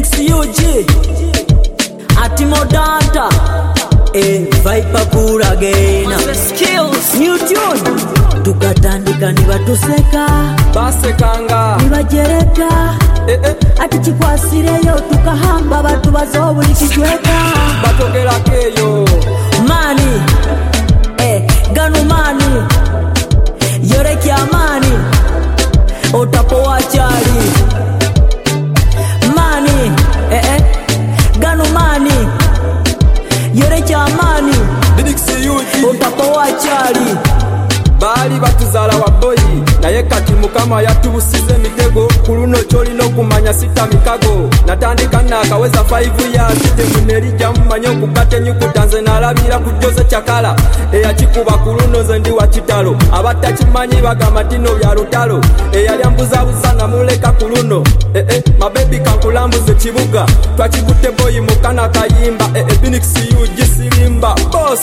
Phoenix UG Atimodanta Viper cool again skills new tune tukatandika nibatuseka basekanga nibajereka ati chikwasireyo tukahamba batu bazobuli kijweka batogera keyo mani ganu mani yoreki amani otapoa chali mani ganu mani yoreki amani otapoa chali bali batuzala wa boyi naye kati mukama yatubusize mitego kuluno cholino kumanya sita mikago natandika nakaweza 5 years temuneri jamumanyo kugate nyukutanze nalabira kujoze chakala eyachikuba kuluno ze ndi wa kitalo abatachimanyi bagamba tino bya lutalo eyaliambuza busana muleka kuluno mabebi kankulambuze kibuga twachikute boyi mukana kayimba Phoenix UG sirimba boss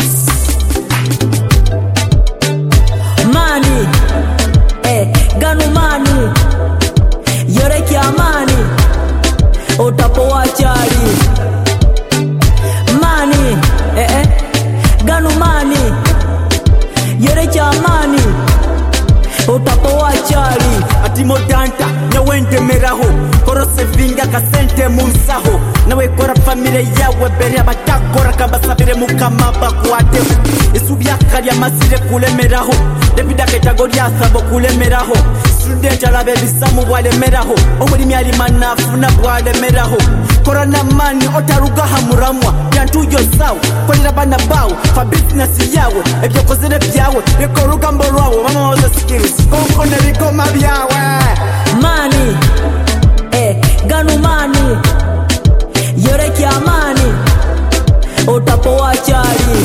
mani ganu mani yoreki amani otapoa chali mani ganu mani yoreki amani otapoa chali Atimodanta nyawende meraho korose vinga kasente munsaho nawe kora famile yawe bere abatakora kabasabire mukama bakwate isubyaka lya masire kulemeraho debida kategoria sabo kulemeraho student alabe bisamu bwalemeraho omulimi ali manafu na bwalemeraho korana mani otaruga hamuramwa yantujo sawo kolera bana bawo fa business yawe ebyo kozere byawe ekoruga mbolwawo mama waza skills konko neriko mabyawe mani ganu mani yoreki amani otapoa chali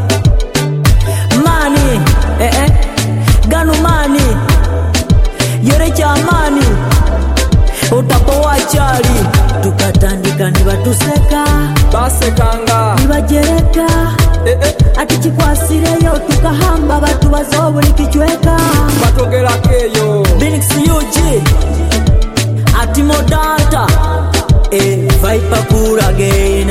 mani ganu mani yoreki amani otapoa chali tukatandika nibatuseka basekanga nibajereka ati chikwasireyo tukahamba batu bazobuli kijweka batogera keyo Phoenix UG Atimodanta Viper cool again